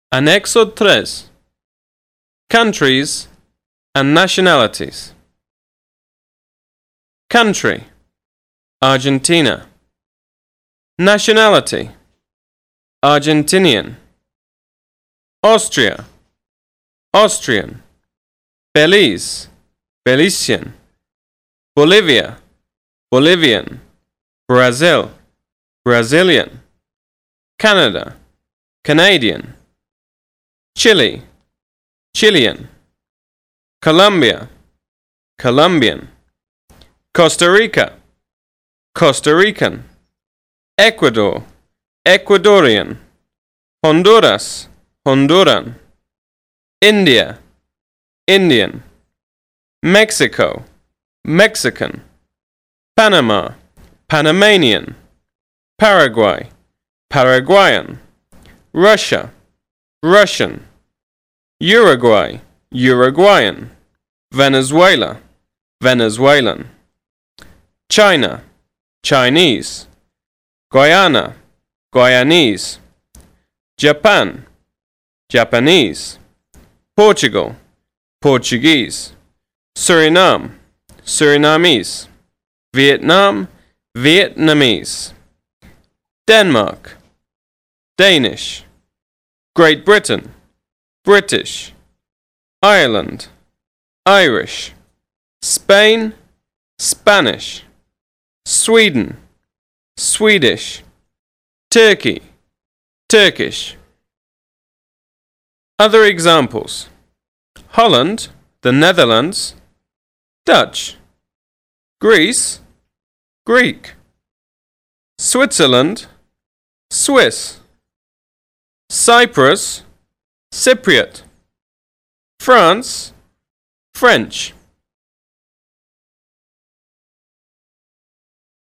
Anexo 3. Countries and nationalities. Country: Argentina. Nationality: Argentinian. Austria: Austrian. Belize: Belizean. Bolivia: Bolivian. Brazil: Brazilian. Canada: Canadian. Chile: Chilean. Colombia: Colombian. Costa Rica: Costa Rican. Ecuador: Ecuadorian. Honduras: Honduran. India: Indian. Mexico: Mexican. Panama: Panamanian. Paraguay: Paraguayan. Russia: Russian. Uruguay: Uruguayan. Venezuela: Venezuelan. China: Chinese. Guyana: Guyanese. Japan: Japanese. Portugal: Portuguese. Suriname: Surinamese. Vietnam: Vietnamese. Denmark: Danish. Great Britain: British. Ireland: Irish. Spain: Spanish. Sweden: Swedish. Turkey: Turkish. Other examples: Holland, the Netherlands. Dutch. Greece: Greek. Switzerland: Swiss. Cyprus: Cypriot. France: French.